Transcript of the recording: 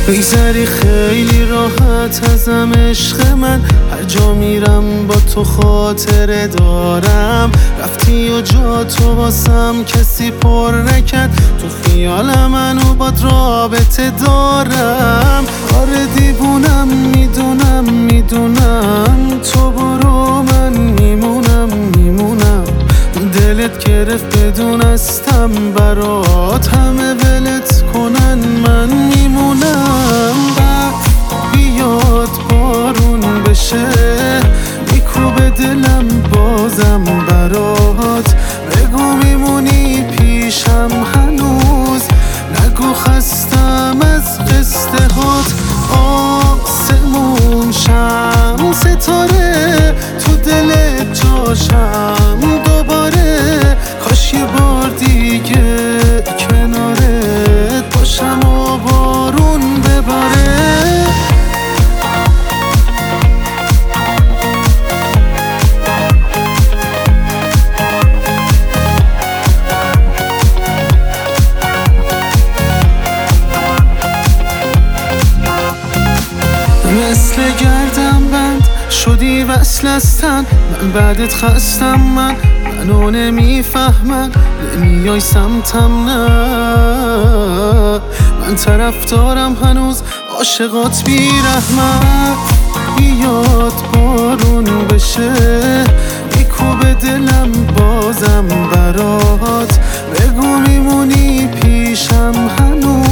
میگذری خیلی راحت ازم عشق من، هر جا میرم با تو خاطره دارم. رفتی و جا تو واسم کسی پر نکرد، تو خیال منو باد رابطه دارم. آره دیوونم، میدونم تو برو من میمونم. دلت گرفت بدونستم برات همه ولت کنن من میمونم. بیاد بارون بشه میکوبه دلم بازم برات، بگو میمونی پیشم هنوز، نگو خستم از قصه هات. آسمون شم ستاره تو دلت جاشم دوباره، کاش یه بار دیگه کنارت باشم و بارون بباره. مثل گردم بند شدی وصل هستن، من بعدت خستم، منو نمیفهمن، نمیای سمتم نه. من طرفدارم هنوز عاشقات بیرحمت. بیاد بارون بشه میکوبه دلم بازم برات، بگو میمونی پیشم هنوز،